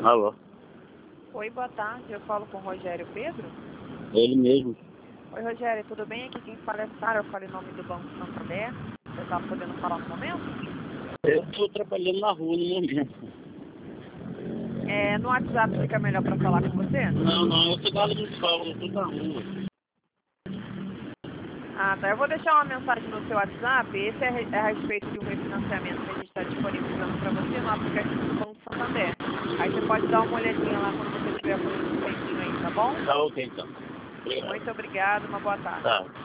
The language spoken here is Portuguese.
Alô? Oi, boa tarde. Eu falo com o Rogério Pedro. Ele mesmo. Oi, Rogério, tudo bem? Aqui quem fala é Sara. Eu falo em nome do Banco Santander. Você está podendo falar no momento? Eu estou trabalhando na rua no momento. No WhatsApp fica melhor para falar com você? Não, eu tô na área do sol, eu tô na rua. Ah, tá. Eu vou deixar uma mensagem no seu WhatsApp. Esse é a respeito de um refinanciamento que a gente está disponibilizando para você no aplicativo do Banco Santander. Aí você pode dar uma olhadinha lá quando você estiver com um tempinho aí, tá bom? Tá ok então. Obrigado. Muito obrigado, uma boa tarde. Tá.